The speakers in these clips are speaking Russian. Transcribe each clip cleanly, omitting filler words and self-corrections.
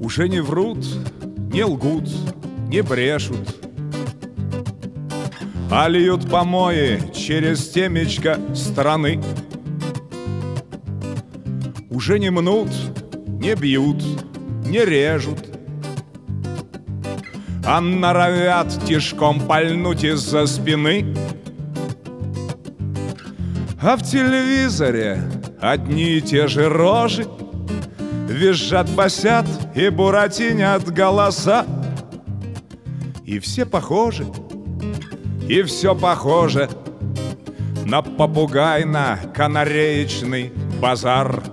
Уже не врут, не лгут, не брешут, а льют помои через темечко страны. Уже не мнут, не бьют, не режут, а норовят тишком пальнуть из-за спины. А в телевизоре одни и те же рожи, визжат, басят и буратинят голоса. И все похожи, и все похоже на попугайно-канареечный базар.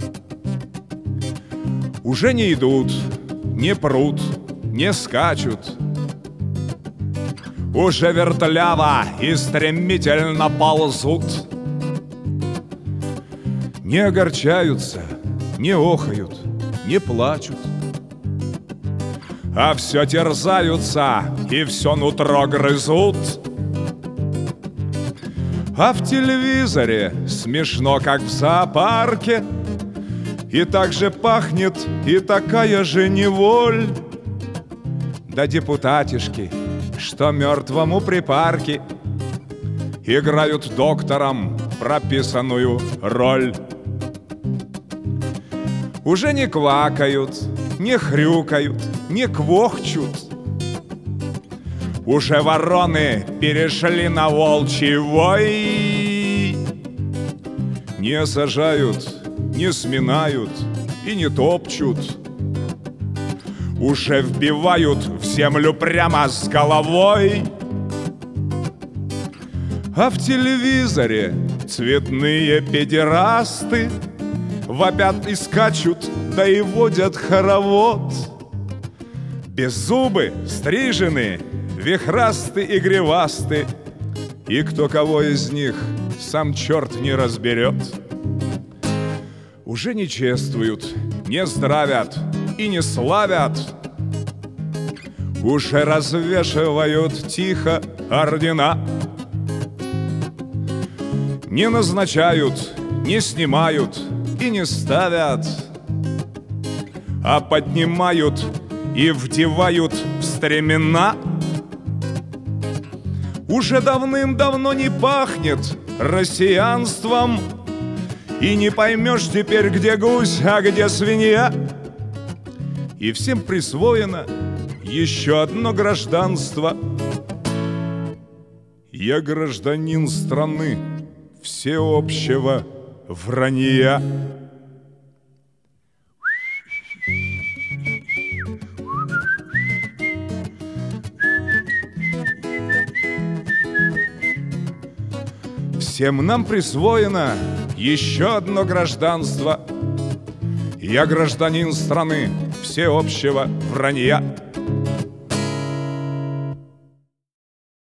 Уже не идут, не прут, не скачут, уже вертляво и стремительно ползут. Не огорчаются, не охают, не плачут, а все терзаются и все нутро грызут. А в телевизоре смешно, как в зоопарке, и так же пахнет, и такая же неволь. Да депутатишки, что мертвому припарки, играют доктором прописанную роль. Уже не квакают, не хрюкают, не квохчут, уже вороны перешли на волчий вой. Не сажают, не сминают и не топчут, уже вбивают в землю прямо с головой. А в телевизоре цветные педерасты вопят и скачут, да и водят хоровод. Беззубы, стрижены, вихрасты и гривасты, и кто кого из них сам черт не разберет. Уже не чествуют, не здравят и не славят, уже развешивают тихо ордена. Не назначают, не снимают и не ставят, а поднимают и вдевают в стремена. Уже давным-давно не пахнет россиянством, и не поймешь теперь, где гусь, а где свинья. И всем присвоено еще одно гражданство. Я гражданин страны всеобщего вранья. Всем нам присвоено еще одно гражданство. Я гражданин страны всеобщего вранья.